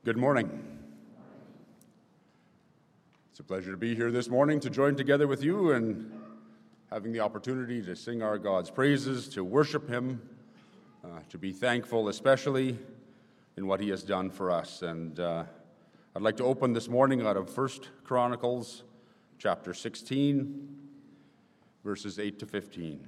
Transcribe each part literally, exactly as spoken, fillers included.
Good morning. It's a pleasure to be here this morning to join together with you and having the opportunity to sing our God's praises, to worship Him, uh, to be thankful especially in what He has done for us. And uh, I'd like to open this morning out of First Chronicles chapter sixteen, verses eight to fifteen.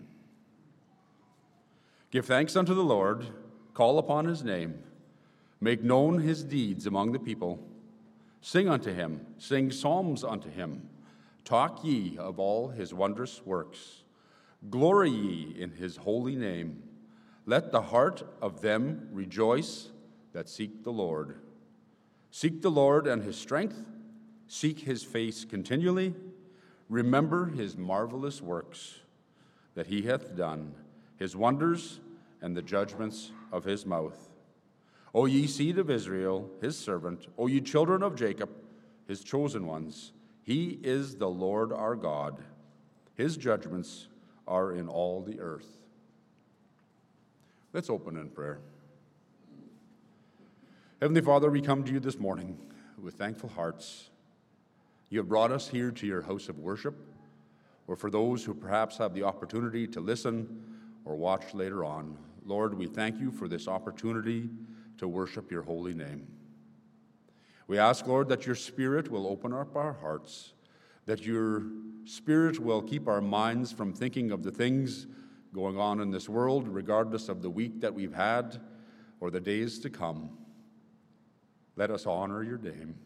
Give thanks unto the Lord, call upon His name, make known His deeds among the people. Sing unto Him, sing psalms unto Him. Talk ye of all His wondrous works. Glory ye in His holy name. Let the heart of them rejoice that seek the Lord. Seek the Lord and His strength. Seek His face continually. Remember His marvelous works that He hath done, His wonders and the judgments of His mouth. O ye seed of Israel, His servant, O ye children of Jacob, His chosen ones, He is the Lord our God. His judgments are in all the earth. Let's open in prayer. Heavenly Father, we come to you this morning with thankful hearts. You have brought us here to your house of worship, or for those who perhaps have the opportunity to listen or watch later on. Lord, we thank you for this opportunity to worship your holy name. We ask, Lord, that your Spirit will open up our hearts, that your Spirit will keep our minds from thinking of the things going on in this world, regardless of the week that we've had or the days to come. Let us honor your name.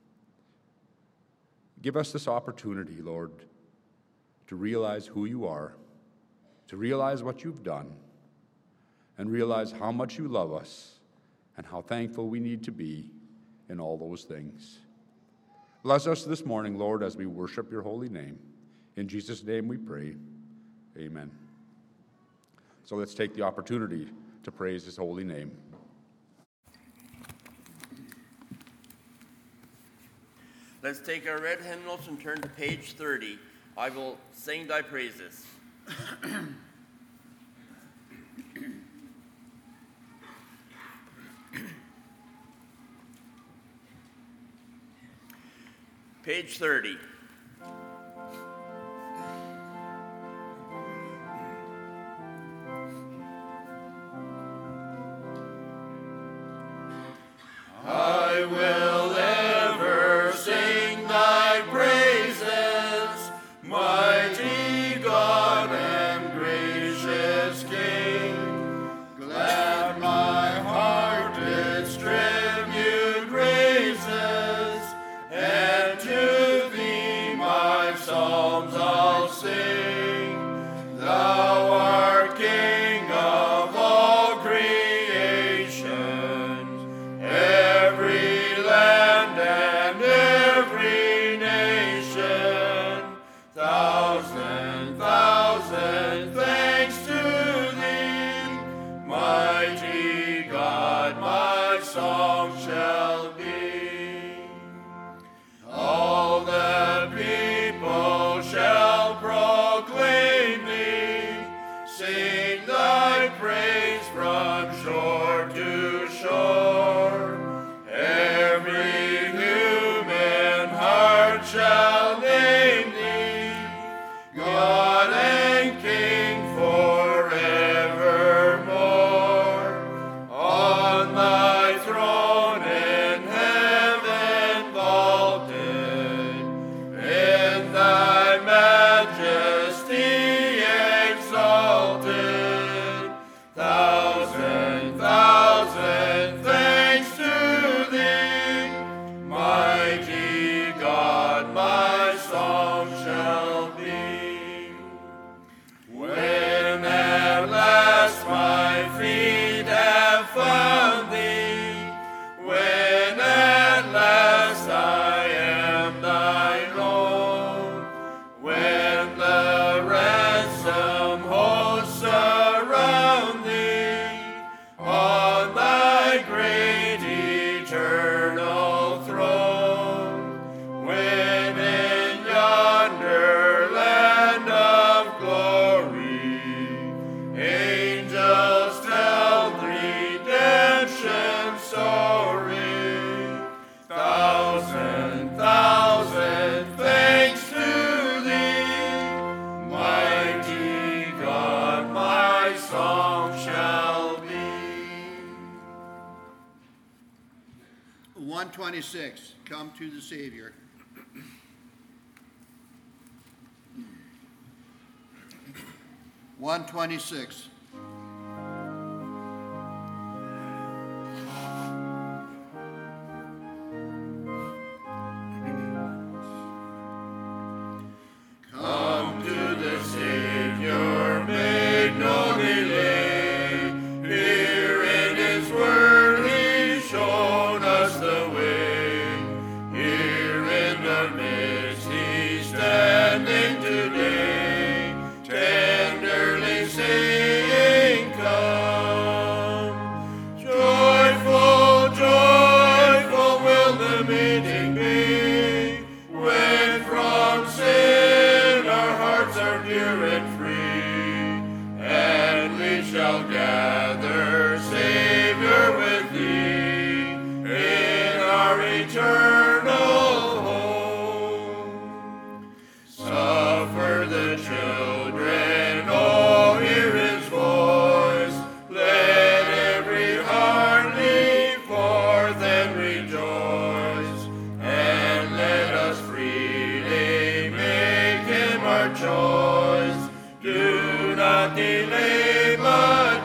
Give us this opportunity, Lord, to realize who you are, to realize what you've done, and realize how much you love us and how thankful we need to be in all those things. Bless us this morning, Lord, as we worship your holy name. In Jesus' name we pray. Amen. So let's take the opportunity to praise his holy name. Let's take our red hymnals and turn to page thirty. I will sing thy praises. Page thirty. I will ever sing thy praises, mighty God and gracious King. Glad my heart its tribute raises, and to thee twenty-six, Come to the Savior. one twenty-six. Come to the Savior, make no delay. Here in His Word He's shown us the way. Here in the midst He's standing today, tenderly saying, Come. Joyful, joyful will the meeting be, when from sin our hearts are pure and free, and we shall gather, Savior, with Thee in our eternal home. Suffer the children, oh, hear His voice. Let every heart leap forth and rejoice, and let us freely make Him our choice. Do not delay, but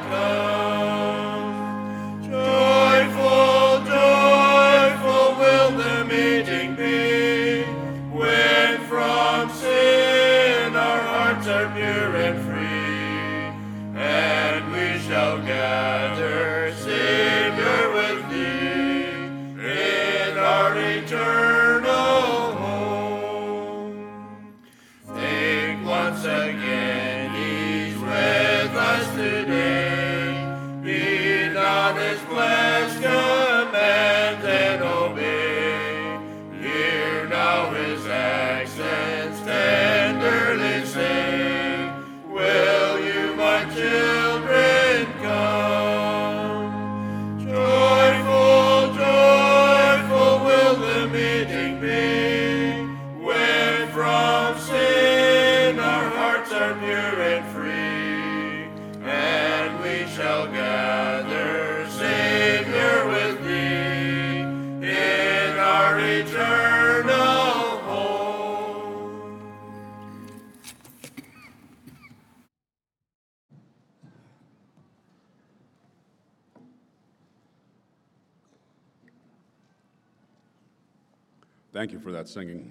come. Joyful, joyful will the meeting be, when from sin our hearts are pure and free, and we shall gather, Savior, with Thee in our eternal home. Think once again He's with us today. Heed not His blessed commands and obey. Hear now His accents tenderly say, Will you, my children, come? Joyful, joyful will the meeting be, when from sin our hearts are pure and free, and we shall gather, Savior, with Thee in our eternal home. Thank you for that singing.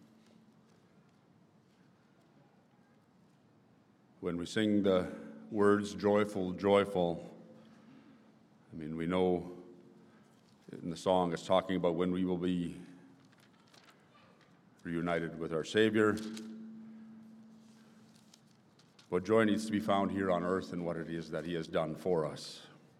When we sing the words joyful, joyful, I mean, we know in the song it's talking about when we will be reunited with our Savior. But joy needs to be found here on earth in what it is that He has done for us.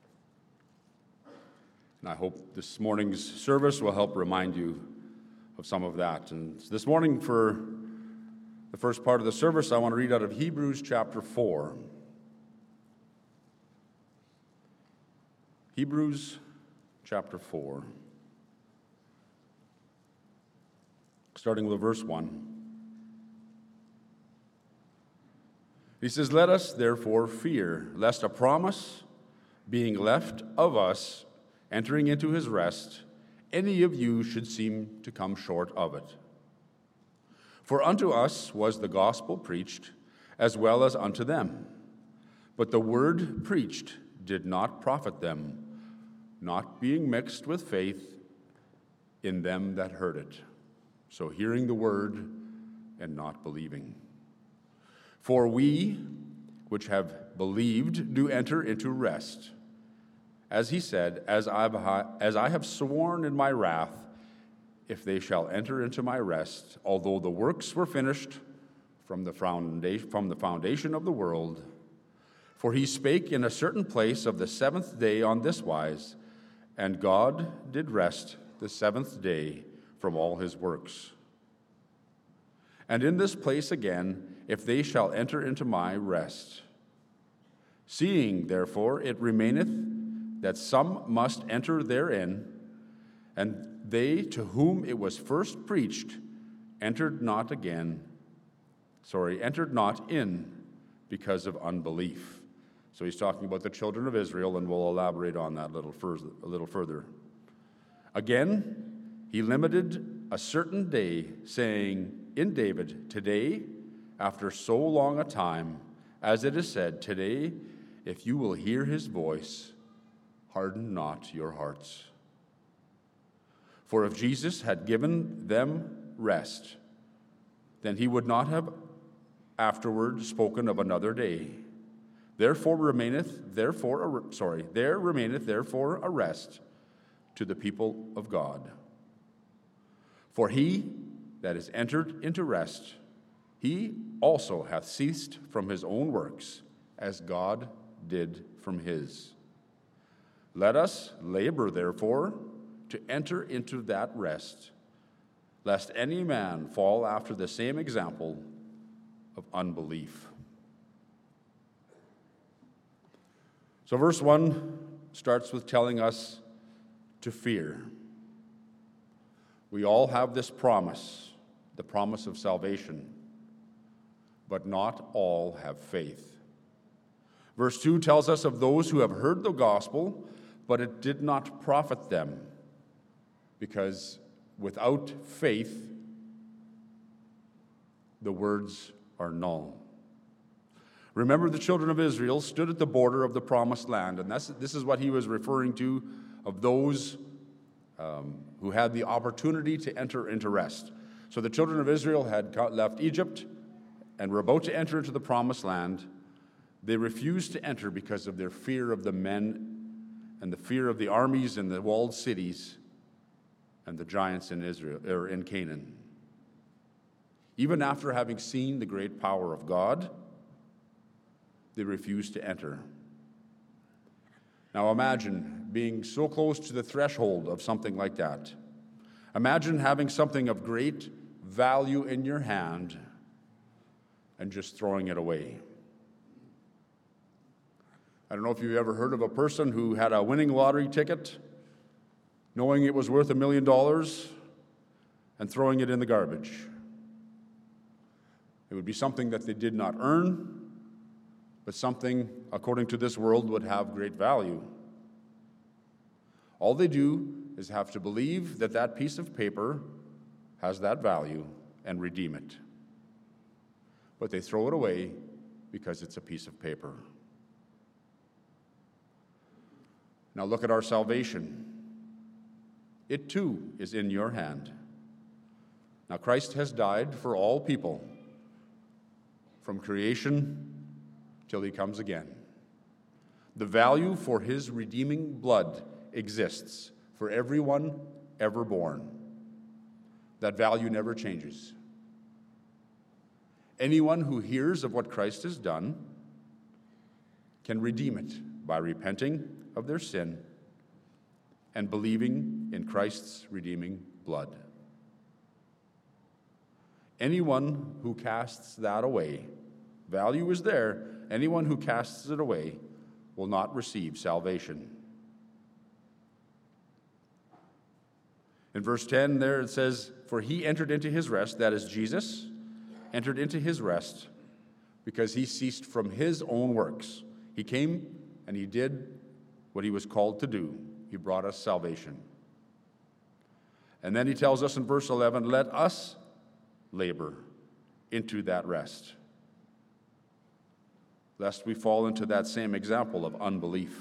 And I hope this morning's service will help remind you of some of that. And this morning, for the first part of the service, I want to read out of Hebrews chapter four. Hebrews chapter four, starting with verse one. He says, Let us therefore fear, lest a promise being left of us, entering into His rest, any of you should seem to come short of it. For unto us was the gospel preached, as well as unto them. But the word preached did not profit them, not being mixed with faith in them that heard it. So hearing the word and not believing. For we, which have believed, do enter into rest. As He said, as I as I have sworn in my wrath, if they shall enter into my rest, although the works were finished from the foundation, from the foundation of the world. For He spake in a certain place of the seventh day on this wise, and God did rest the seventh day from all His works. And in this place again, if they shall enter into my rest. Seeing, therefore, it remaineth that some must enter therein, and they to whom it was first preached entered not again, sorry, entered not in because of unbelief. So he's talking about the children of Israel, and we'll elaborate on that a little further. A little further. Again, He limited a certain day, saying in David, today, after so long a time, as it is said, today, if you will hear his voice, harden not your hearts. For if Jesus had given them rest, then he would not have afterward spoken of another day. Therefore remaineth, therefore, sorry, there remaineth therefore a rest to the people of God. For he that is entered into rest, he also hath ceased from his own works, as God did from his. Let us labor, therefore, to enter into that rest, lest any man fall after the same example of unbelief. So verse one starts with telling us to fear. We all have this promise, the promise of salvation, but not all have faith. Verse two tells us of those who have heard the gospel, but it did not profit them, because without faith, the words are null. Remember, the children of Israel stood at the border of the promised land, and that's, this is what he was referring to of those um, who had the opportunity to enter into rest. So the children of Israel had left Egypt and were about to enter into the promised land. They refused to enter because of their fear of the men and the fear of the armies and the walled cities and the giants in Israel or in Canaan. Even after having seen the great power of God, they refused to enter. Now imagine being so close to the threshold of something like that. Imagine having something of great value in your hand and just throwing it away. I don't know if you've ever heard of a person who had a winning lottery ticket, knowing it was worth a million dollars, and throwing it in the garbage. It would be something that they did not earn, but something, according to this world, would have great value. All they do is have to believe that that piece of paper has that value and redeem it. But they throw it away because it's a piece of paper. Now look at our salvation. It too is in your hand. Now Christ has died for all people, from creation till he comes again. The value for his redeeming blood exists for everyone ever born. That value never changes. Anyone who hears of what Christ has done can redeem it by repenting of their sin and believing in Christ's redeeming blood. Anyone who casts that away, value is there, anyone who casts it away will not receive salvation. In verse ten there it says, for he entered into his rest, that is Jesus, entered into his rest because he ceased from his own works. He came and he did what he was called to do. He brought us salvation. And then he tells us in verse eleven, let us labor into that rest, lest we fall into that same example of unbelief.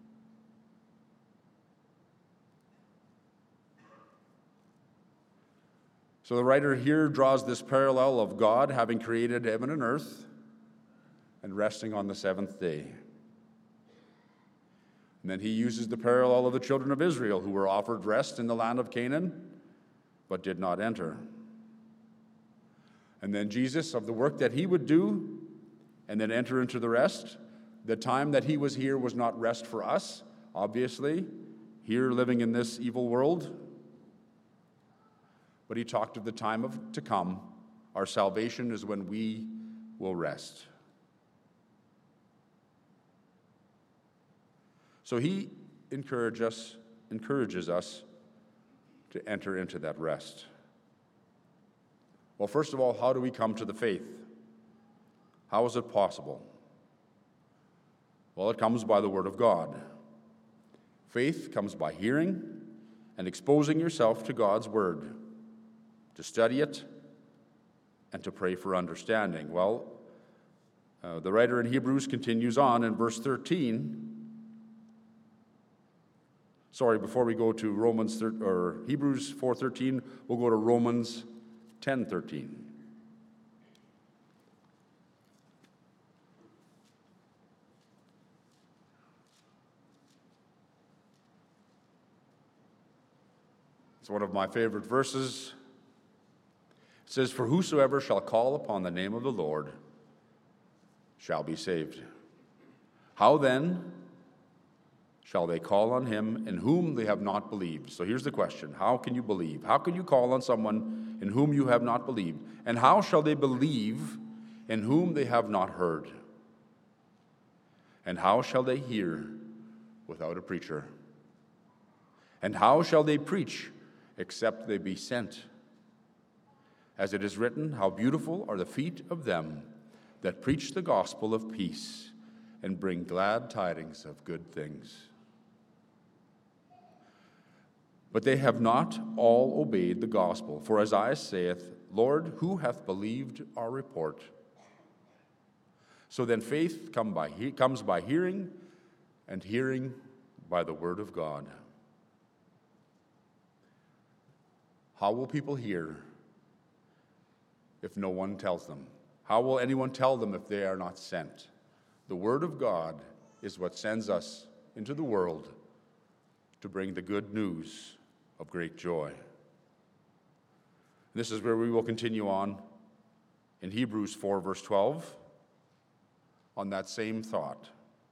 So the writer here draws this parallel of God having created heaven and earth and resting on the seventh day. And then he uses the parallel of the children of Israel who were offered rest in the land of Canaan but did not enter. And then Jesus, of the work that he would do and then enter into the rest. The time that he was here was not rest for us, obviously, here living in this evil world. But he talked of the time of to come. Our salvation is when we will rest. So he encourage us, encourages us to enter into that rest. Well, first of all, how do we come to the faith? How is it possible? Well, it comes by the Word of God. Faith comes by hearing, and exposing yourself to God's Word, to study it, and to pray for understanding. Well, uh, the writer in Hebrews continues on in verse thirteen. Sorry, before we go to Romans thir- or Hebrews four thirteen, we'll go to Romans ten thirteen. It's one of my favorite verses. It says, "For whosoever shall call upon the name of the Lord shall be saved. How then shall they call on him in whom they have not believed?" So here's the question. How can you believe? How can you call on someone in whom you have not believed? And how shall they believe in whom they have not heard? And how shall they hear without a preacher? And how shall they preach except they be sent? As it is written, how beautiful are the feet of them that preach the gospel of peace and bring glad tidings of good things. But they have not all obeyed the gospel. For Isaiah saith, Lord, who hath believed our report? So then faith come by he- comes by hearing, and hearing by the word of God. How will people hear if no one tells them? How will anyone tell them if they are not sent? The word of God is what sends us into the world to bring the good news of great joy. This is where we will continue on in Hebrews four, verse twelve, on that same thought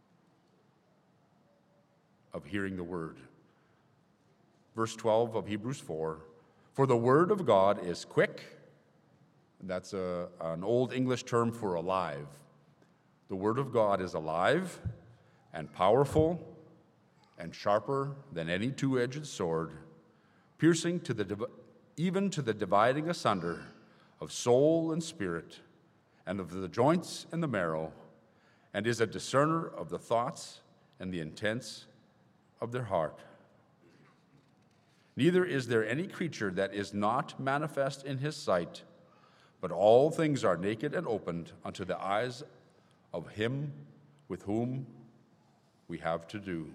of hearing the word. Verse twelve of Hebrews four, "For the word of God is quick," that's a, an old English term for alive. The word of God is alive and powerful and sharper than any two-edged sword, piercing to the even to the dividing asunder of soul and spirit, and of the joints and the marrow, and is a discerner of the thoughts and the intents of their heart. Neither is there any creature that is not manifest in his sight, but all things are naked and opened unto the eyes of him with whom we have to do.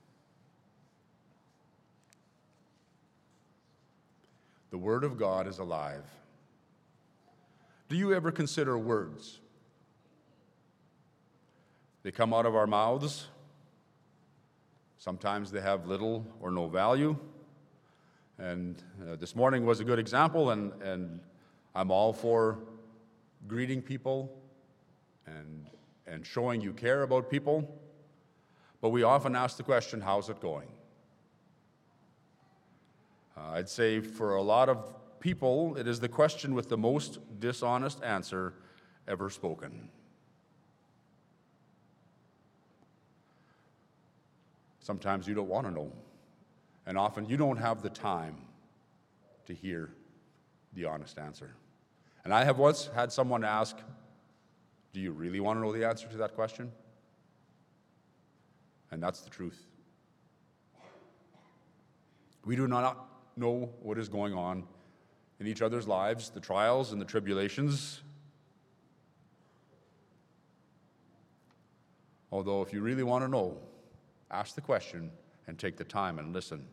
The word of God is alive. Do you ever consider words? They come out of our mouths. Sometimes they have little or no value. And uh, this morning was a good example, and, and I'm all for greeting people and, and showing you care about people. But we often ask the question, how's it going? Uh, I'd say for a lot of people, it is the question with the most dishonest answer ever spoken. Sometimes you don't want to know, and often you don't have the time to hear the honest answer. And I have once had someone ask, do you really want to know the answer to that question? And that's the truth. We do not know what is going on in each other's lives, the trials and the tribulations. Although if you really want to know, ask the question and take the time and listen.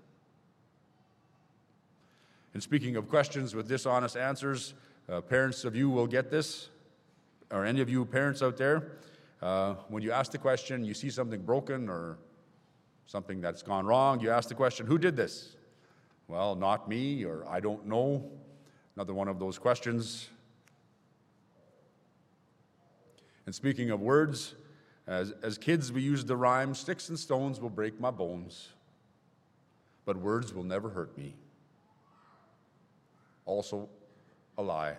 And speaking of questions with dishonest answers, uh, parents of you will get this, or any of you parents out there, uh, when you ask the question, you see something broken or something that's gone wrong, you ask the question, who did this? Well, not me, or I don't know. Another one of those questions. And speaking of words, as, as kids we used the rhyme, sticks and stones will break my bones, but words will never hurt me. Also a lie.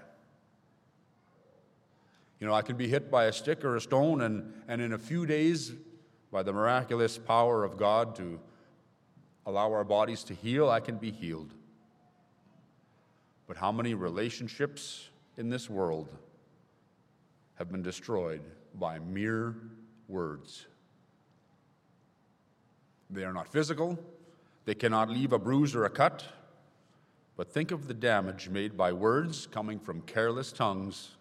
You know, I can be hit by a stick or a stone, and, and in a few days, by the miraculous power of God to allow our bodies to heal, I can be healed. But how many relationships in this world have been destroyed by mere words? They are not physical, They cannot leave a bruise or a cut, but think of the damage made by words coming from careless tongues.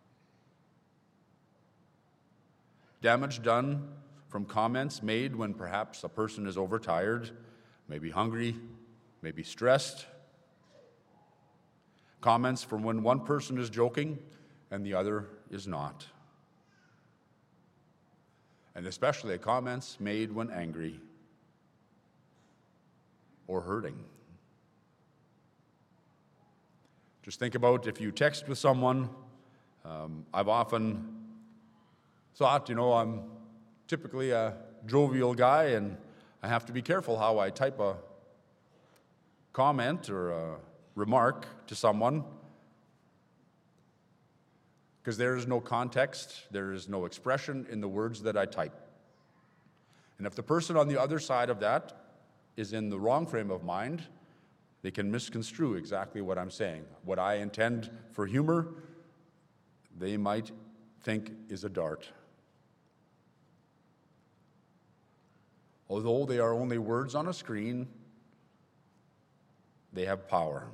Damage done from comments made when perhaps a person is overtired, maybe hungry, maybe stressed. Comments from when one person is joking and the other is not. And especially comments made when angry or hurting. Just think about if you text with someone. Um, I've often thought, you know, I'm typically a jovial guy and I have to be careful how I type a comment or a remark to someone because there is no context, there is no expression in the words that I type. And if the person on the other side of that is in the wrong frame of mind, they can misconstrue exactly what I'm saying. What I intend for humor, they might think is a dart. Although they are only words on a screen, they have power.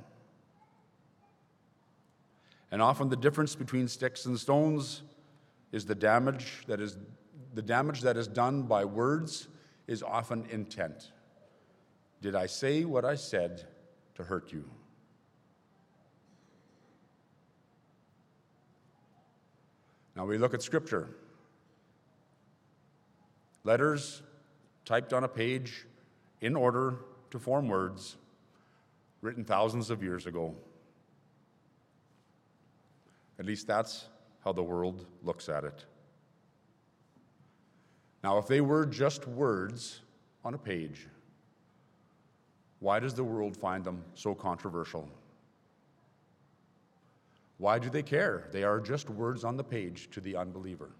And often the difference between sticks and stones is the damage that is the damage that is done by words is often intent. Did I say what I said to hurt you? Now we look at Scripture. Letters typed on a page in order to form words, written thousands of years ago. At least that's how the world looks at it. Now, if they were just words on a page, why does the world find them so controversial? Why do they care? They are just words on the page to the unbeliever.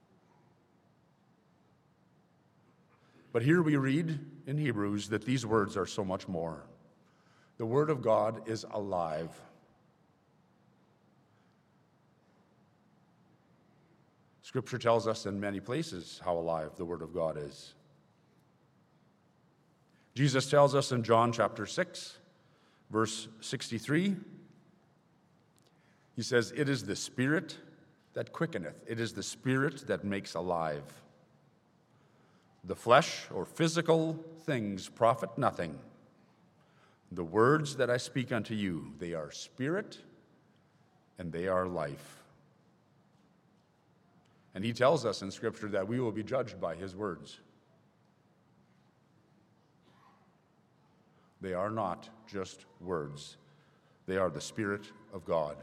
But here we read in Hebrews that these words are so much more. The Word of God is alive. Scripture tells us in many places how alive the Word of God is. Jesus tells us in John chapter six, verse sixty-three, he says, "It is the Spirit that quickeneth. It is the Spirit that makes alive. The flesh or physical things profit nothing. The words that I speak unto you, they are spirit and they are life." And he tells us in Scripture that we will be judged by his words. They are not just words. They are the Spirit of God.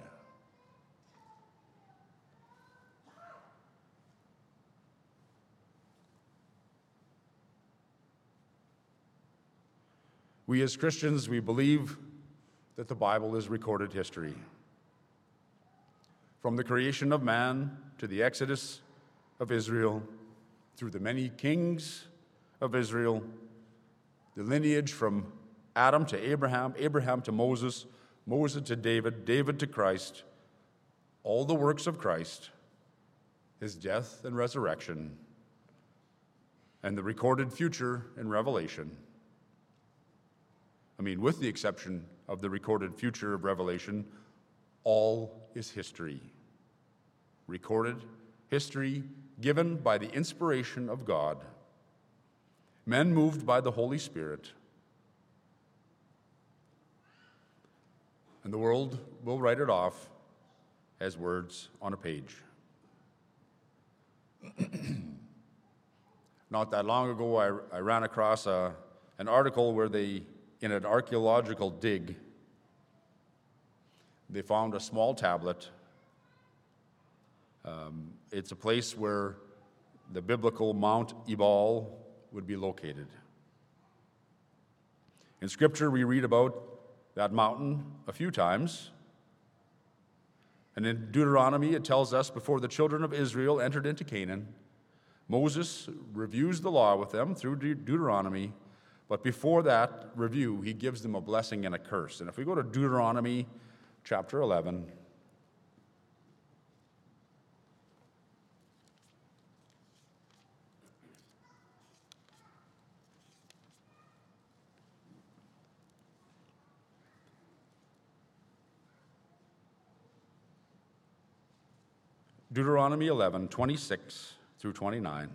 We as Christians, we believe that the Bible is recorded history. From the creation of man to the exodus of Israel, through the many kings of Israel, the lineage from Adam to Abraham, Abraham to Moses, Moses to David, David to Christ, all the works of Christ, his death and resurrection, and the recorded future in Revelation. I mean, with the exception of the recorded future of Revelation, all is history. Recorded history given by the inspiration of God. Men moved by the Holy Spirit. And the world will write it off as words on a page. Not that long ago, I, I ran across a, an article where they, in an archaeological dig, they found a small tablet. Um, it's a place where the biblical Mount Ebal would be located. In Scripture, we read about that mountain a few times. And in Deuteronomy, it tells us before the children of Israel entered into Canaan, Moses reviews the law with them through De- Deuteronomy, but before that review, he gives them a blessing and a curse. And if we go to Deuteronomy chapter eleven, Deuteronomy eleven, twenty-six through twenty-nine.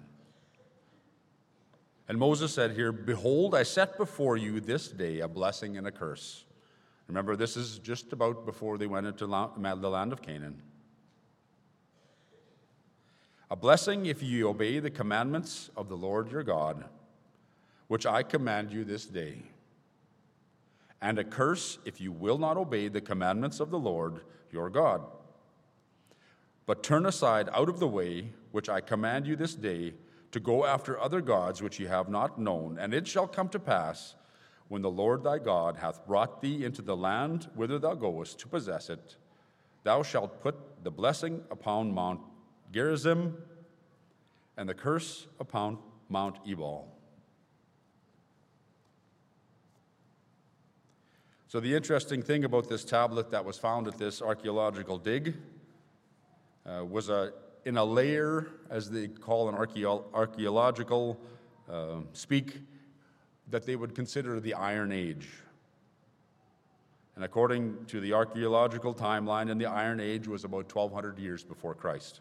And Moses said here, "Behold, I set before you this day a blessing and a curse." Remember, this is just about before they went into the land of Canaan. "A blessing if you obey the commandments of the Lord your God, which I command you this day. And a curse if you will not obey the commandments of the Lord your God. But turn aside out of the way which I command you this day to go after other gods which ye have not known. And it shall come to pass, when the Lord thy God hath brought thee into the land whither thou goest to possess it, thou shalt put the blessing upon Mount Gerizim and the curse upon Mount Ebal." So the interesting thing about this tablet that was found at this archaeological dig uh, was a, in a layer, as they call in archaeo- archaeological uh, speak, that they would consider the Iron Age. And according to the archaeological timeline, in the Iron Age was about twelve hundred years before Christ.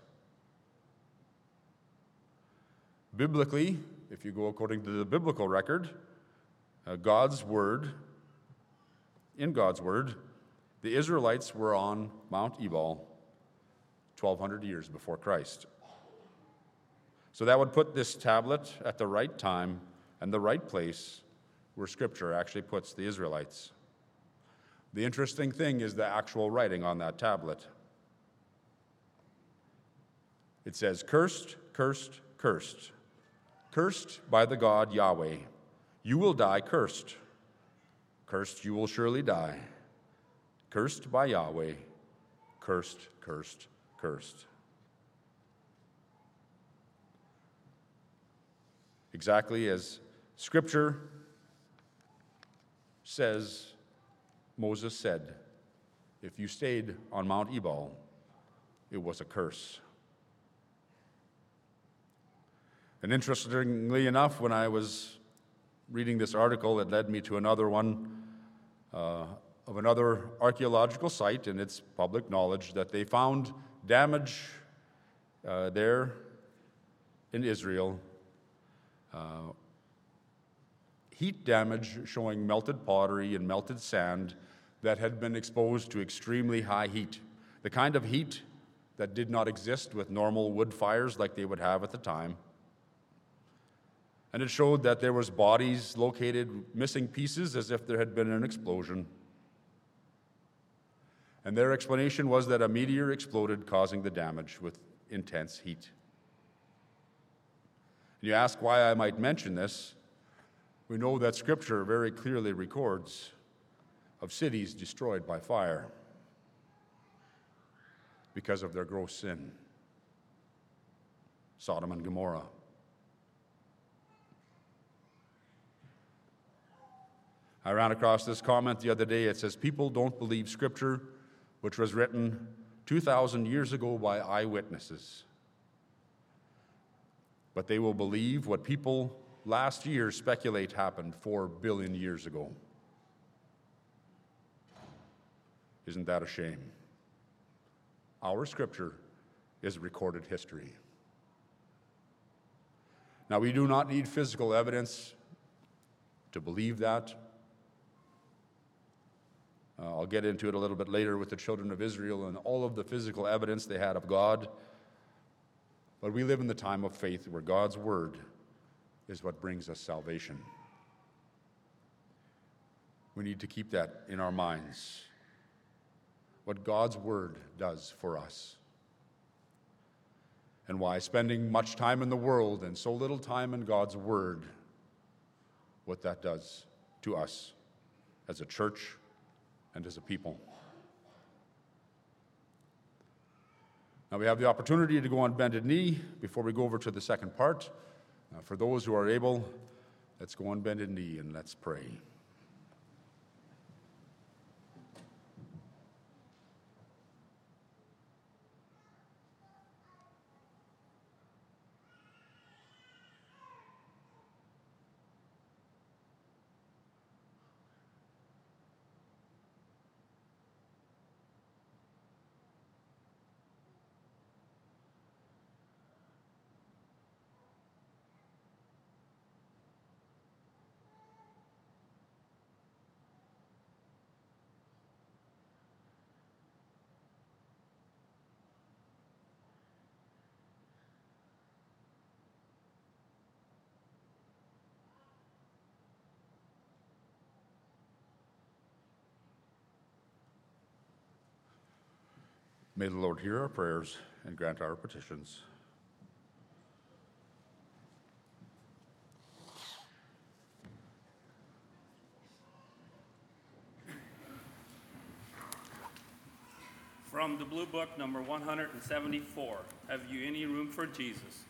Biblically, if you go according to the biblical record, uh, God's word, in God's word, the Israelites were on Mount Ebal twelve hundred years before Christ. So that would put this tablet at the right time and the right place where Scripture actually puts the Israelites. The interesting thing is the actual writing on that tablet. It says, "Cursed, cursed, cursed. Cursed by the God Yahweh. You will die cursed. Cursed you will surely die. Cursed by Yahweh. Cursed, cursed, cursed." Exactly as Scripture says, Moses said, if you stayed on Mount Ebal, it was a curse. And interestingly enough, when I was reading this article, it led me to another one uh, of another archaeological site, and it's public knowledge that they found damage uh, there in Israel. Uh, heat damage showing melted pottery and melted sand that had been exposed to extremely high heat, the kind of heat that did not exist with normal wood fires like they would have at the time. And it showed that there was bodies located, missing pieces as if there had been an explosion. And their explanation was that a meteor exploded, causing the damage with intense heat. And you ask why I might mention this. We know that Scripture very clearly records of cities destroyed by fire because of their gross sin. Sodom and Gomorrah. I ran across this comment the other day. It says, "People don't believe Scripture, which was written two thousand years ago by eyewitnesses. But they will believe what people last year speculate happened four billion years ago." Isn't that a shame? Our Scripture is recorded history. Now, we do not need physical evidence to believe that. Uh, I'll get into it a little bit later with the children of Israel and all of the physical evidence they had of God. But we live in the time of faith where God's word is what brings us salvation. We need to keep that in our minds, what God's word does for us, and why spending much time in the world and so little time in God's word, what that does to us as a church and as a people. Now we have the opportunity to go on bended knee before we go over to the second part. Uh, for those who are able, let's go on bended knee and let's pray. May the Lord hear our prayers and grant our petitions. From the Blue Book, number one hundred seventy-four, Have You Any Room for Jesus?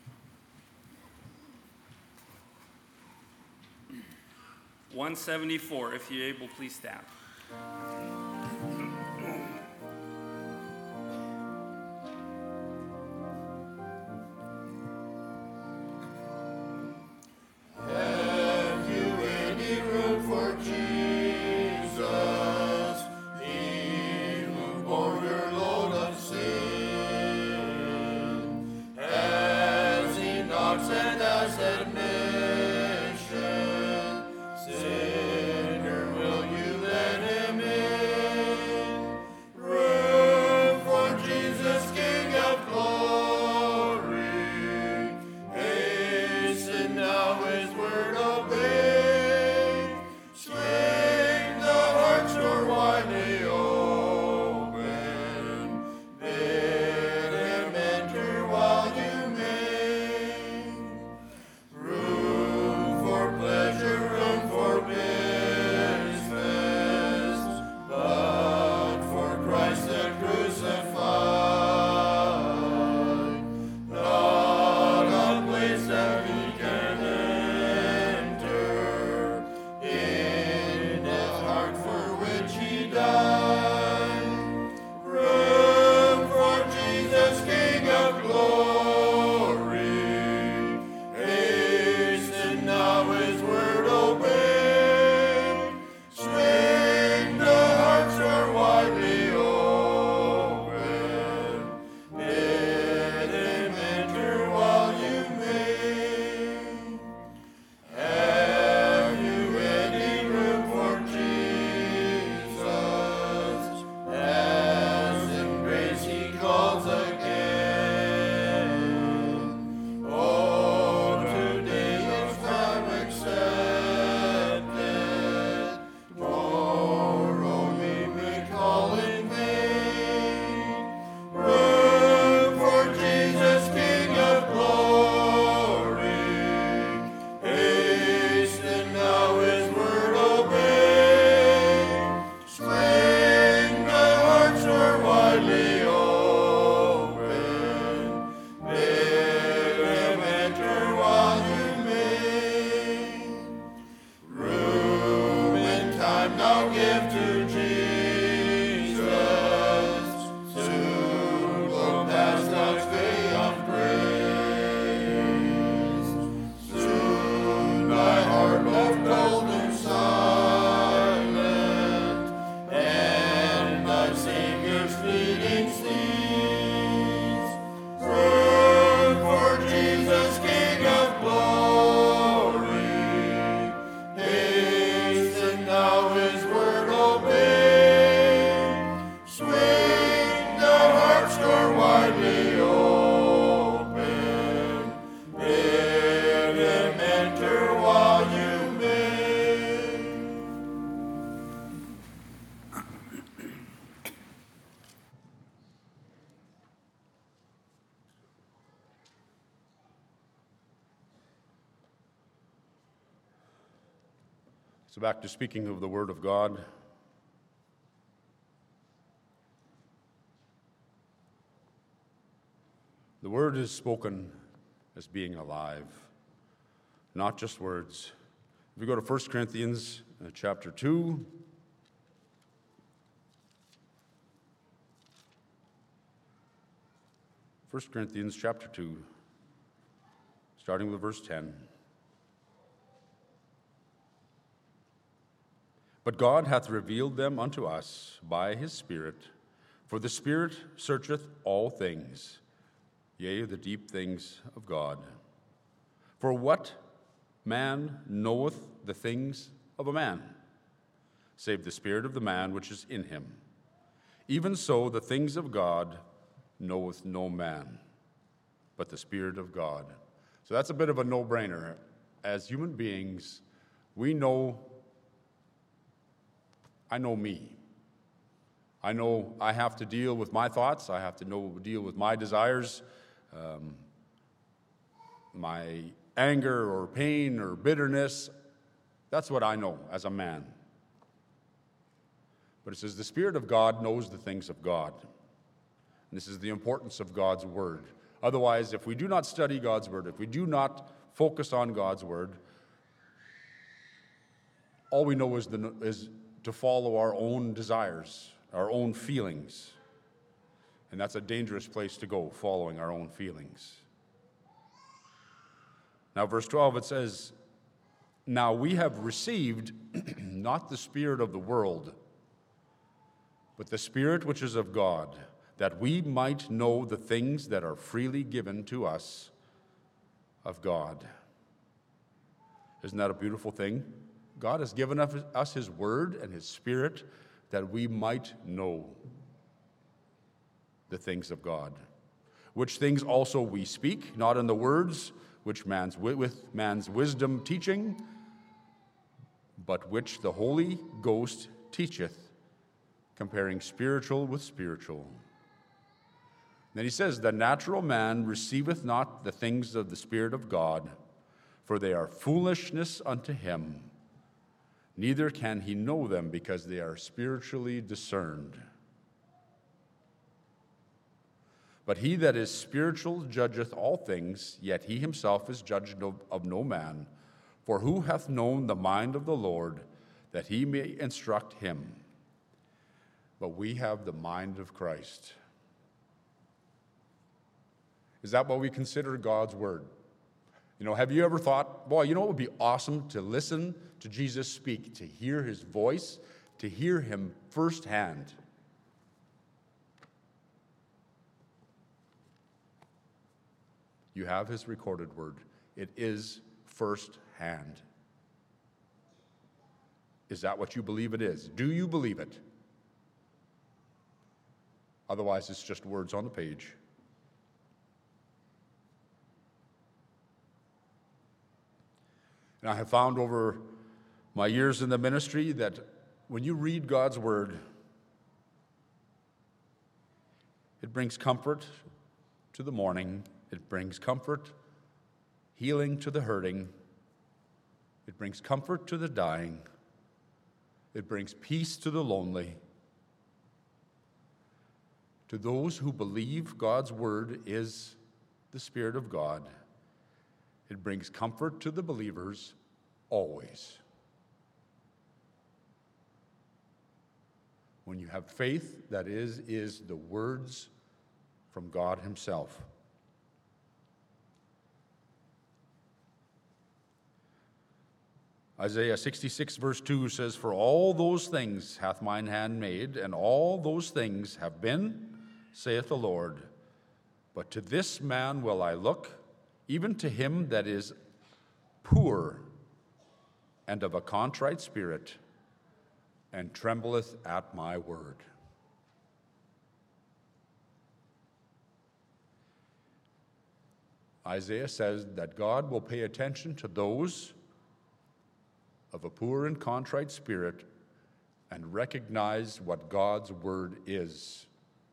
one seventy-four, if you're able, please stand. So back to speaking of the Word of God. The Word is spoken as being alive, not just words. If we go to First Corinthians uh, chapter two, First Corinthians chapter two, starting with verse ten. But God hath revealed them unto us by his Spirit, for the Spirit searcheth all things, yea, the deep things of God. For what man knoweth the things of a man, save the spirit of the man which is in him? Even so the things of God knoweth no man, but the Spirit of God. So that's a bit of a no-brainer. As human beings, we know, I know me. I know I have to deal with my thoughts. I have to know, deal with my desires, um, my anger or pain or bitterness. That's what I know as a man. But it says the Spirit of God knows the things of God. And this is the importance of God's Word. Otherwise, if we do not study God's Word, if we do not focus on God's Word, all we know is, the, is to follow our own desires, our own feelings. And that's a dangerous place to go, following our own feelings. Now, verse twelve, it says, "Now we have received not the spirit of the world, but the Spirit which is of God, that we might know the things that are freely given to us of God." Isn't that a beautiful thing? God has given us His Word and His Spirit that we might know the things of God, which things also we speak, not in the words which man's with man's wisdom teaching, but which the Holy Ghost teacheth, comparing spiritual with spiritual. Then he says, "The natural man receiveth not the things of the Spirit of God, for they are foolishness unto him. Neither can he know them, because they are spiritually discerned. But he that is spiritual judgeth all things, yet he himself is judged of no man. For who hath known the mind of the Lord, that he may instruct him? But we have the mind of Christ." Is that what we consider God's Word? You know, have you ever thought, boy, you know, it would be awesome to listen to Jesus speak, to hear His voice, to hear Him firsthand. You have His recorded Word. It is firsthand. Is that what you believe it is? Do you believe it? Otherwise, it's just words on the page. And I have found over my years in the ministry that when you read God's Word, it brings comfort to the mourning. It brings comfort, healing to the hurting. It brings comfort to the dying. It brings peace to the lonely. To those who believe God's Word is the Spirit of God, it brings comfort to the believers always. When you have faith that is, is the words from God Himself. Isaiah sixty-six verse two says, "For all those things hath mine hand made, and all those things have been, saith the Lord. But to this man will I look, even to him that is poor and of a contrite spirit, and trembleth at my word." Isaiah says that God will pay attention to those of a poor and contrite spirit and recognize what God's word is.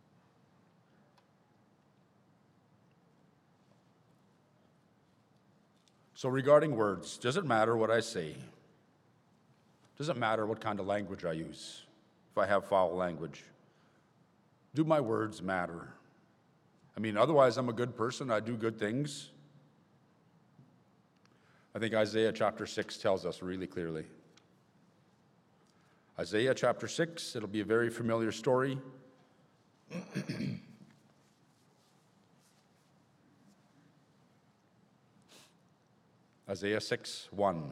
So regarding words, does it matter what I say? Does it matter what kind of language I use? If I have foul language, do my words matter? I mean, otherwise I'm a good person, I do good things. I think Isaiah chapter six tells us really clearly. Isaiah chapter six, it'll be a very familiar story. Isaiah six one.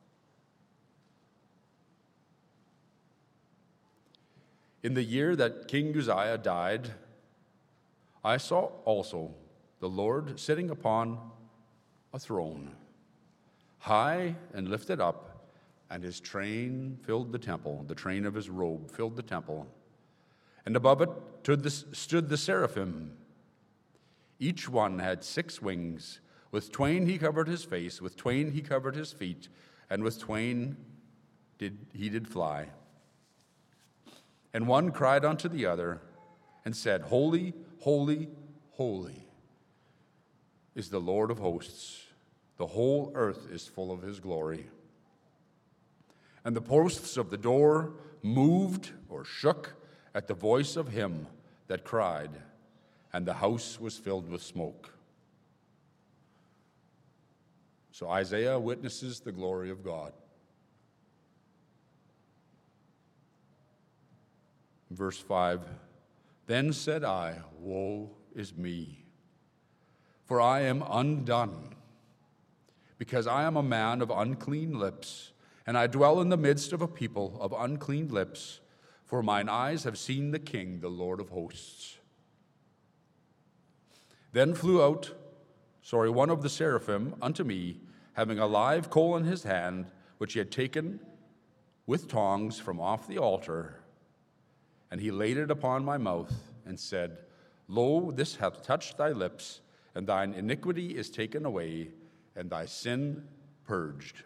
"In the year that King Uzziah died, I saw also the Lord sitting upon a throne, high and lifted up, and his train filled the temple. The train of his robe filled the temple. And above it stood the seraphim. Each one had six wings. With twain he covered his face, with twain he covered his feet, and with twain did he did fly. And one cried unto the other and said, Holy, holy, holy is the Lord of hosts. The whole earth is full of his glory. And the posts of the door moved or shook at the voice of him that cried, and the house was filled with smoke. So Isaiah witnesses the glory of God. Verse five, Then said I, Woe is me, for I am undone, because I am a man of unclean lips, and I dwell in the midst of a people of unclean lips, for mine eyes have seen the King, the Lord of hosts. Then flew out, sorry, one of the seraphim unto me, having a live coal in his hand, which he had taken with tongs from off the altar, and he laid it upon my mouth, and said, Lo, this hath touched thy lips, and thine iniquity is taken away, and thy sin purged.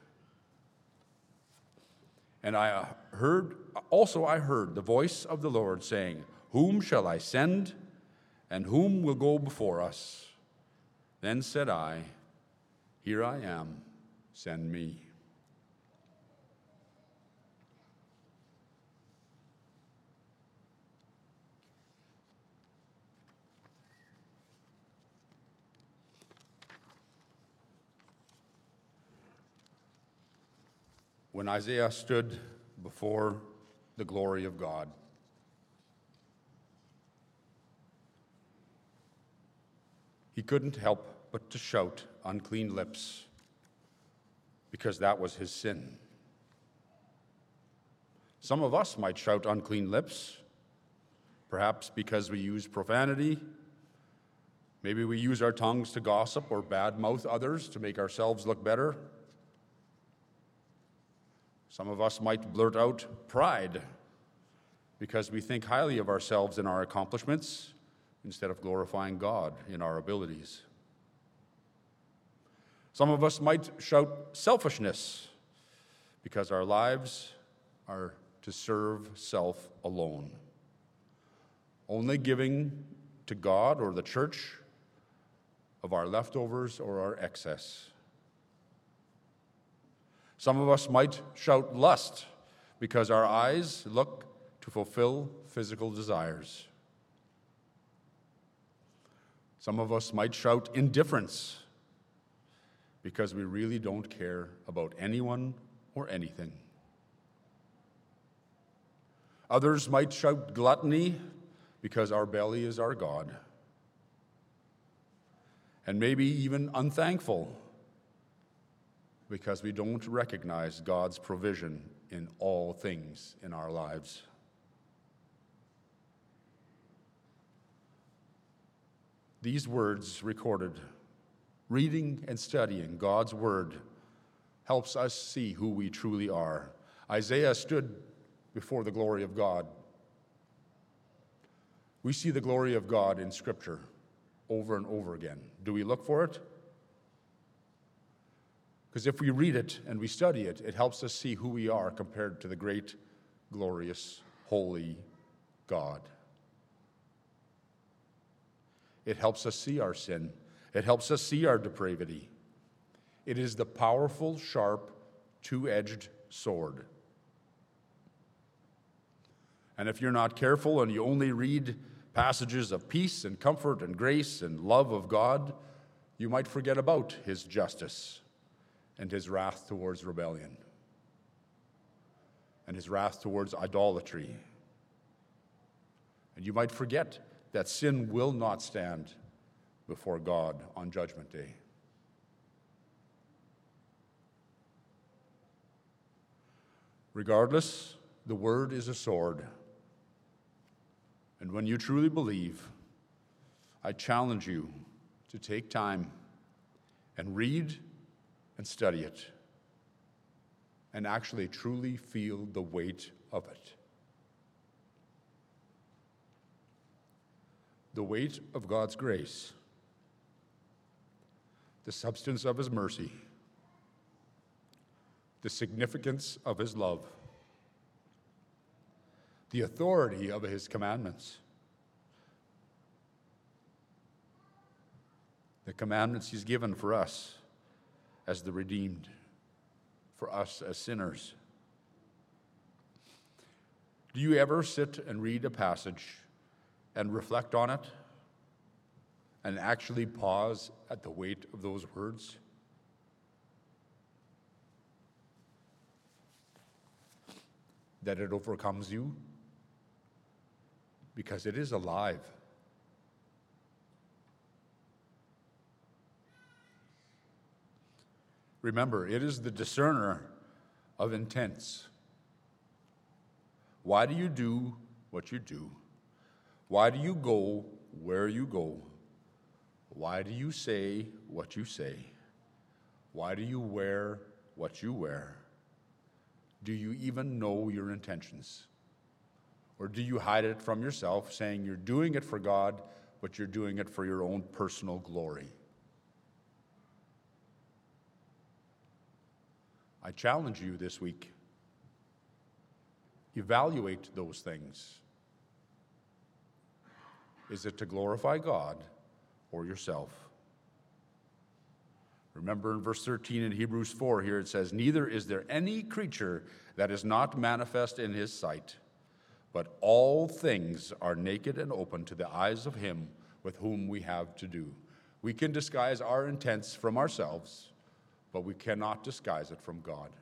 And I heard, also I heard the voice of the Lord saying, Whom shall I send, and whom will go before us? Then said I, Here I am, send me. When Isaiah stood before the glory of God, he couldn't help but to shout unclean lips, because that was his sin. Some of us might shout unclean lips, perhaps because we use profanity. Maybe we use our tongues to gossip or badmouth others to make ourselves look better. Some of us might blurt out pride because we think highly of ourselves and our accomplishments instead of glorifying God in our abilities. Some of us might shout selfishness because our lives are to serve self alone, only giving to God or the church of our leftovers or our excess. Some of us might shout lust because our eyes look to fulfill physical desires. Some of us might shout indifference because we really don't care about anyone or anything. Others might shout gluttony because our belly is our God. And maybe even unthankful because we don't recognize God's provision in all things in our lives. These words recorded, reading and studying God's word, helps us see who we truly are. Isaiah stood before the glory of God. We see the glory of God in Scripture over and over again. Do we look for it? Because if we read it and we study it, it helps us see who we are compared to the great, glorious, holy God. It helps us see our sin. It helps us see our depravity. It is the powerful, sharp, two-edged sword. And if you're not careful and you only read passages of peace and comfort and grace and love of God, you might forget about his justice and his wrath towards rebellion and his wrath towards idolatry. And you might forget that sin will not stand before God on Judgment Day. Regardless, the word is a sword. And when you truly believe, I challenge you to take time and read and study it and actually truly feel the weight of it. The weight of God's grace, the substance of his mercy, the significance of his love, the authority of his commandments. The commandments he's given for us as the redeemed, for us as sinners. Do you ever sit and read a passage and reflect on it and actually pause at the weight of those words? That it overcomes you? Because it is alive. Remember, it is the discerner of intents. Why do you do what you do? Why do you go where you go? Why do you say what you say? Why do you wear what you wear? Do you even know your intentions? Or do you hide it from yourself, saying you're doing it for God, but you're doing it for your own personal glory? I challenge you this week. Evaluate those things. Is it to glorify God or yourself? Remember in verse thirteen in Hebrews four here it says, "Neither is there any creature that is not manifest in his sight, but all things are naked and open to the eyes of him with whom we have to do." We can disguise our intents from ourselves, but we cannot disguise it from God.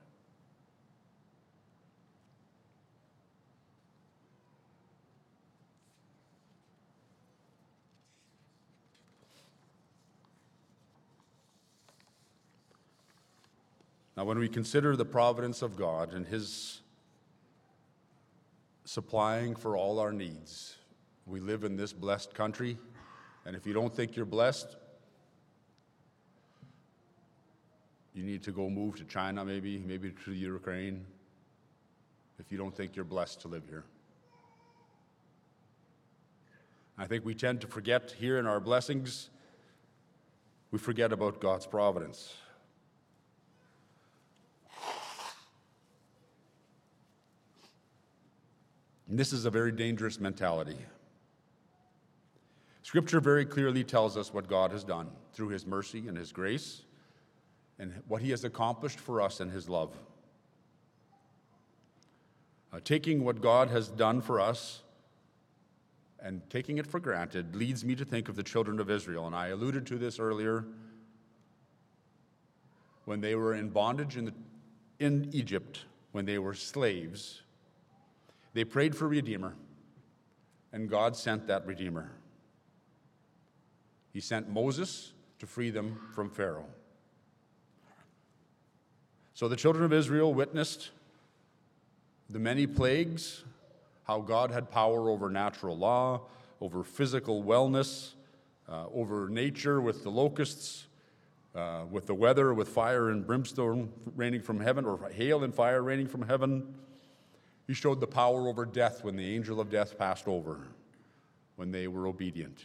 Now, when we consider the providence of God and his supplying for all our needs, we live in this blessed country, and if you don't think you're blessed, you need to go move to China, maybe, maybe to Ukraine, if you don't think you're blessed to live here. I think we tend to forget here in our blessings, we forget about God's providence. And this is a very dangerous mentality. Scripture very clearly tells us what God has done through his mercy and his grace, and what he has accomplished for us in his love. Uh, taking what God has done for us and taking it for granted leads me to think of the children of Israel, and I alluded to this earlier. When they were in bondage in, the, in Egypt, when they were slaves, they prayed for a Redeemer, and God sent that Redeemer. He sent Moses to free them from Pharaoh. So the children of Israel witnessed the many plagues, how God had power over natural law, over physical wellness, uh, over nature with the locusts, uh, with the weather, with fire and brimstone raining from heaven, or hail and fire raining from heaven. He showed the power over death when the angel of death passed over, when they were obedient.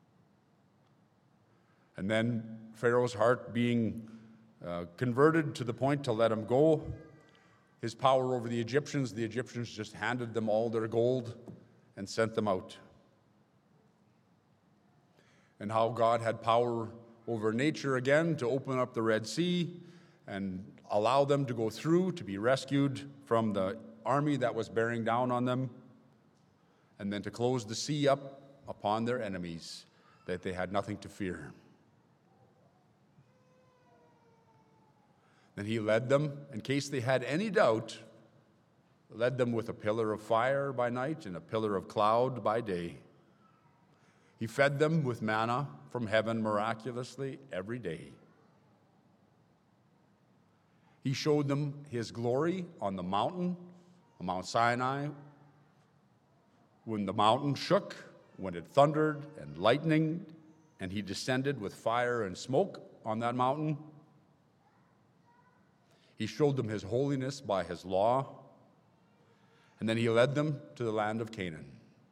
And then Pharaoh's heart being uh, converted to the point to let him go, his power over the Egyptians, the Egyptians just handed them all their gold and sent them out. And how God had power over nature again to open up the Red Sea and allow them to go through, to be rescued from the army that was bearing down on them, and then to close the sea up upon their enemies, that they had nothing to fear. Then he led them, in case they had any doubt, led them with a pillar of fire by night and a pillar of cloud by day. He fed them with manna from heaven miraculously every day. He showed them his glory on the mountain, on Mount Sinai, when the mountain shook, when it thundered and lightning, and he descended with fire and smoke on that mountain. He showed them his holiness by his law, and then he led them to the land of Canaan.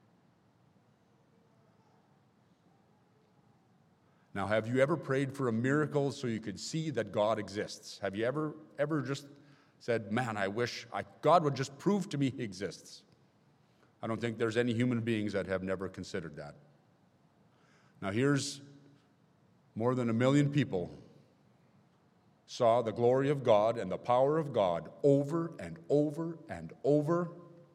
Now, have you ever prayed for a miracle so you could see that God exists? Have you ever, ever just said, man, I wish I, God would just prove to me he exists? I don't think there's any human beings that have never considered that. Now here's more than a million people saw the glory of God and the power of God over and over and over.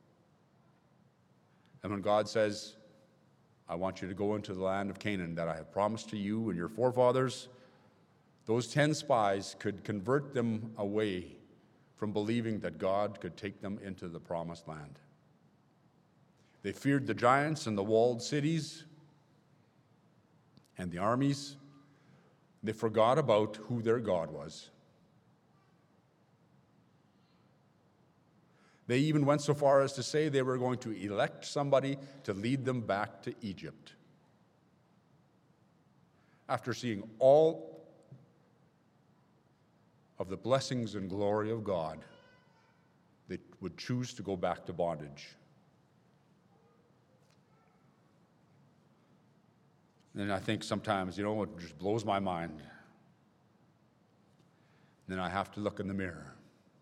And when God says, I want you to go into the land of Canaan that I have promised to you and your forefathers, those ten spies could convert them away from believing that God could take them into the promised land. They feared the giants and the walled cities and the armies. They forgot about who their God was. They even went so far as to say they were going to elect somebody to lead them back to Egypt. After seeing all of the blessings and glory of God, they would choose to go back to bondage. And I think sometimes, you know, it just blows my mind. Then I have to look in the mirror.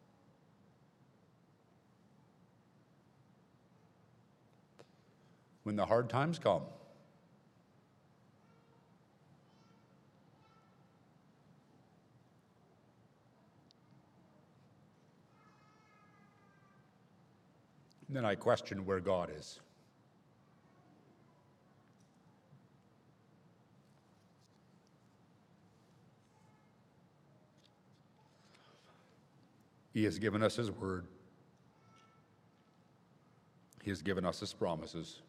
When the hard times come, then I question where God is. He has given us his word. He has given us his promises.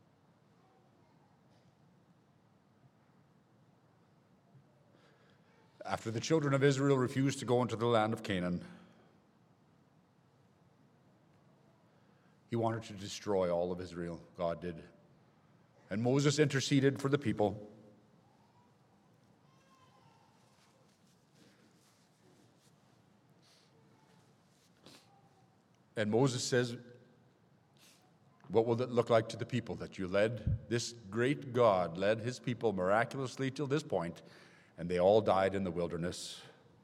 After the children of Israel refused to go into the land of Canaan, he wanted to destroy all of Israel. God did. And Moses interceded for the people. And Moses says, what will it look like to the people that you led? This great God led his people miraculously till this point, and they all died in the wilderness.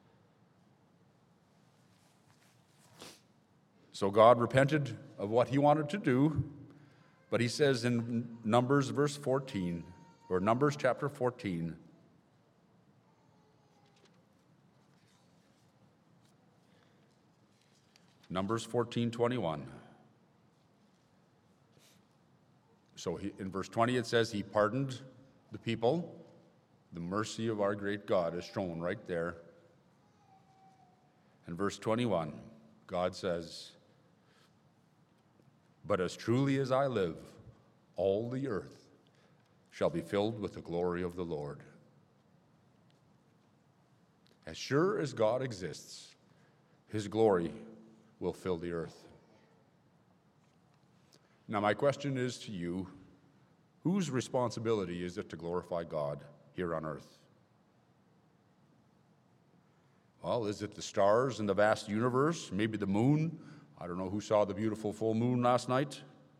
So God repented of what he wanted to do, but he says in Numbers verse fourteen, or Numbers chapter fourteen, Numbers fourteen twenty-one. So he, in verse twenty it says he pardoned the people. The mercy of our great God is shown right there. In verse twenty-one, God says, but as truly as I live, all the earth shall be filled with the glory of the Lord. As sure as God exists, his glory will fill the earth. Now, my question is to you, whose responsibility is it to glorify God here on earth? Well, is it the stars in the vast universe? Maybe the moon? I don't know who saw the beautiful full moon last night.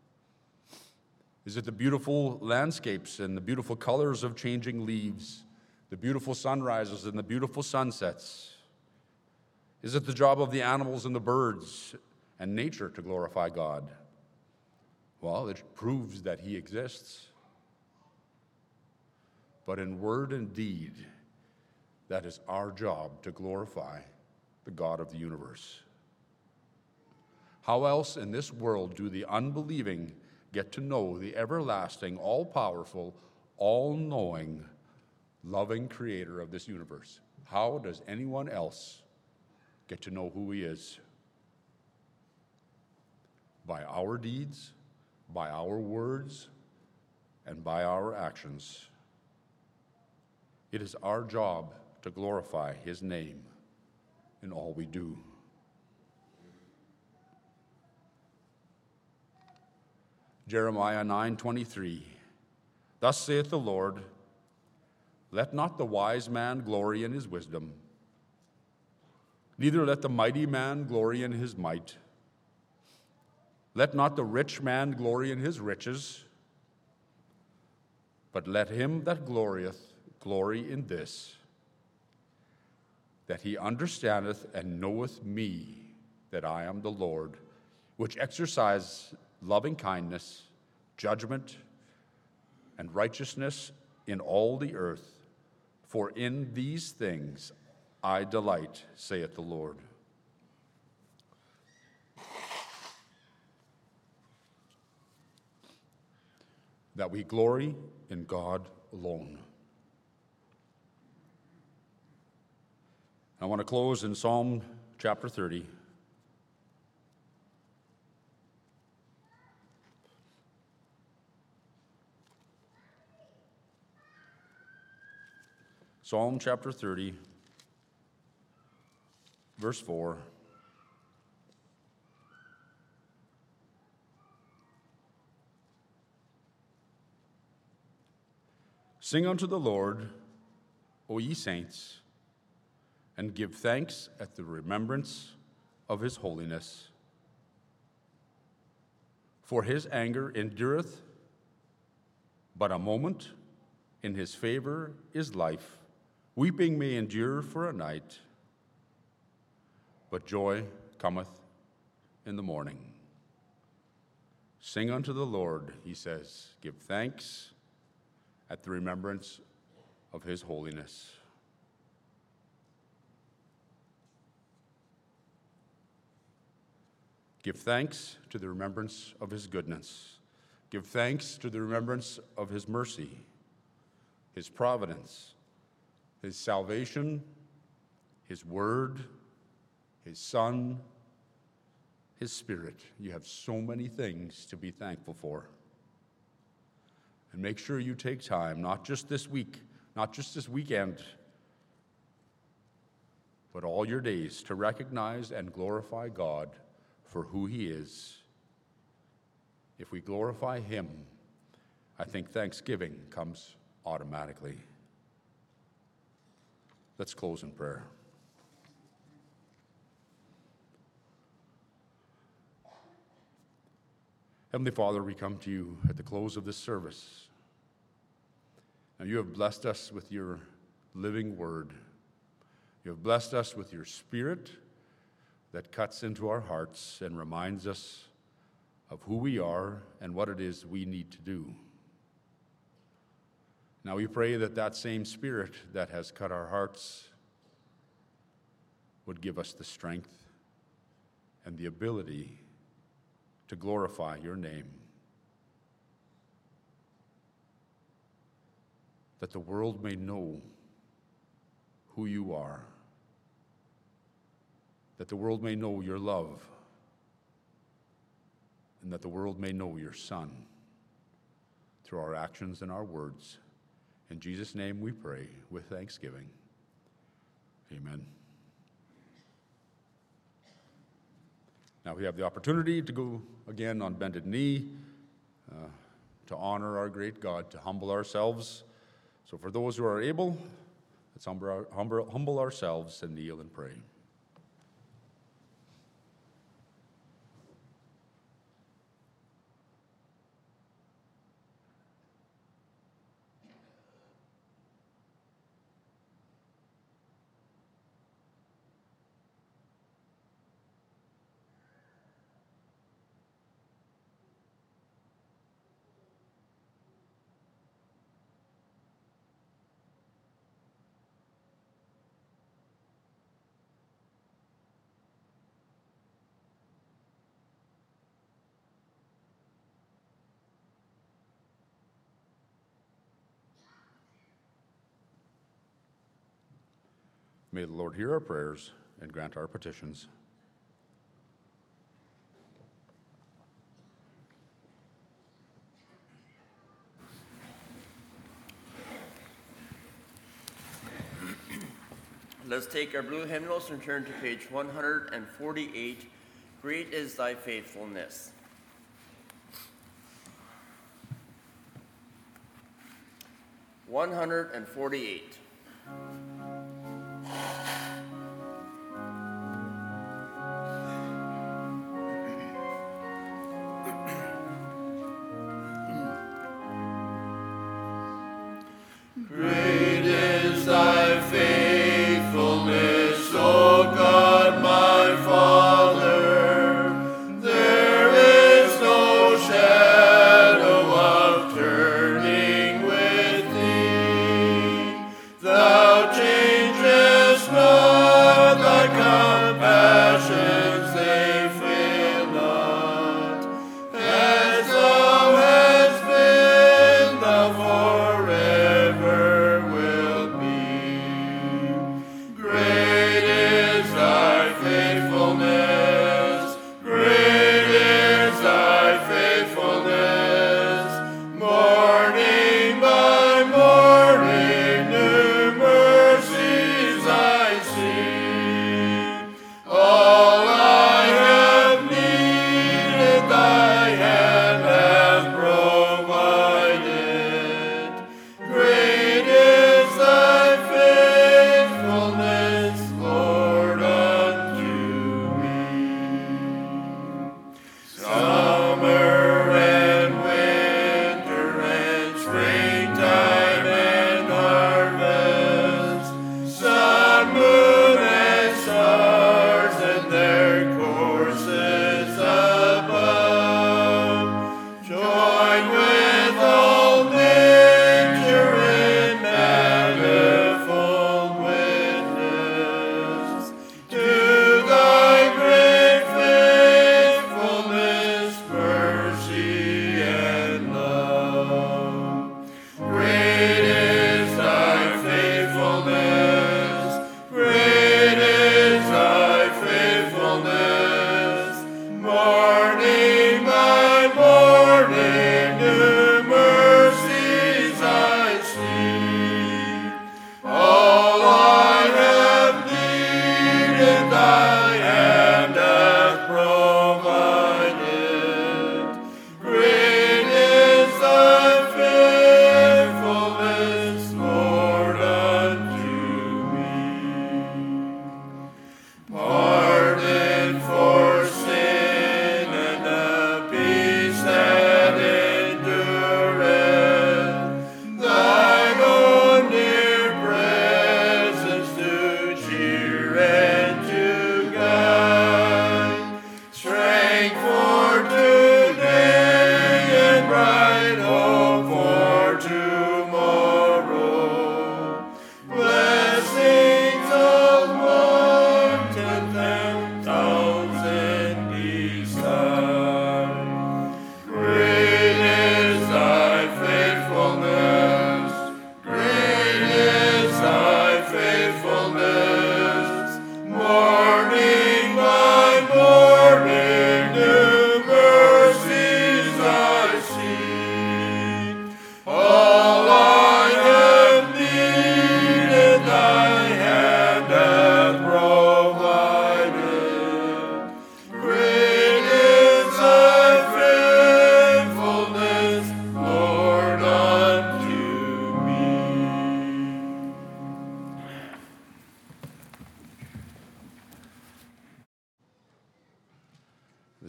Is it the beautiful landscapes and the beautiful colors of changing leaves, the beautiful sunrises and the beautiful sunsets? Is it the job of the animals and the birds and nature to glorify God? Well, it proves that he exists. But in word and deed, that is our job to glorify the God of the universe. How else in this world do the unbelieving get to know the everlasting, all-powerful, all-knowing, loving creator of this universe? How does anyone else get to know who he is? By our deeds, by our words, and by our actions. It is our job to glorify his name in all we do. Jeremiah nine twenty-three. Thus saith the Lord, let not the wise man glory in his wisdom, neither let the mighty man glory in his might. Let not the rich man glory in his riches, but let him that glorieth glory in this, that he understandeth and knoweth me, that I am the Lord, which exercise loving kindness, judgment, and righteousness in all the earth. For in these things I delight, saith the Lord. That we glory in God alone. I want to close in Psalm chapter thirty. Psalm chapter thirty, verse four. Sing unto the Lord, O ye saints, and give thanks at the remembrance of his holiness. For his anger endureth but a moment, in his favor is life. Weeping may endure for a night, but joy cometh in the morning. Sing unto the Lord, he says, give thanks at the remembrance of his holiness. Give thanks to the remembrance of his goodness. Give thanks to the remembrance of his mercy, his providence, his salvation, his word, his Son, his Spirit. You have so many things to be thankful for. And make sure you take time, not just this week, not just this weekend, but all your days to recognize and glorify God for who he is. If we glorify him, I think thanksgiving comes automatically. Let's close in prayer. Heavenly Father, we come to you at the close of this service. Now, you have blessed us with your living word. You have blessed us with your Spirit that cuts into our hearts and reminds us of who we are and what it is we need to do. Now we pray that that same Spirit that has cut our hearts would give us the strength and the ability to glorify your name. That the world may know who you are. That the world may know your love. And that the world may know your Son through our actions and our words. In Jesus' name we pray with thanksgiving. Amen. Now we have the opportunity to go again on bended knee uh, to honor our great God, to humble ourselves. So for those who are able, let's humble, humble, humble ourselves and kneel and pray. May the Lord hear our prayers and grant our petitions. Let's take our blue hymnals and turn to page one hundred forty-eight. Great is thy faithfulness. one hundred forty-eight. Great is thy faithfulness, O God, my Father. There is no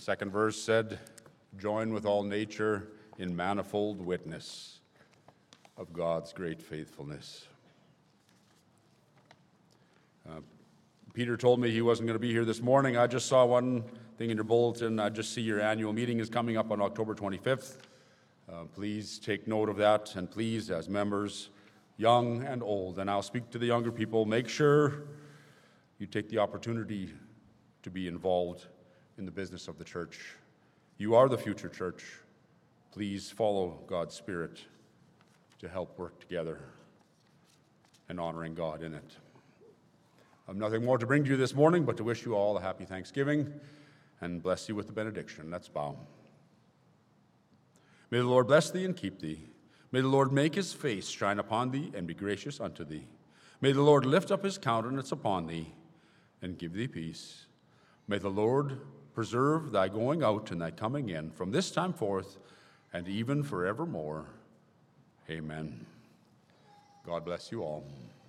second verse said, join with all nature in manifold witness of God's great faithfulness. Uh, Peter told me he wasn't going to be here this morning. I just saw one thing in your bulletin. I just see your annual meeting is coming up on October twenty-fifth. Uh, please take note of that, and please, as members, young and old, and I'll speak to the younger people, make sure you take the opportunity to be involved in the business of the church. You are the future church. Please follow God's Spirit to help work together and honoring God in it. I have nothing more to bring to you this morning but to wish you all a happy Thanksgiving and bless you with the benediction. Let's bow. May the Lord bless thee and keep thee. May the Lord make his face shine upon thee and be gracious unto thee. May the Lord lift up his countenance upon thee and give thee peace. May the Lord preserve thy going out and thy coming in from this time forth and even forevermore. Amen. God bless you all.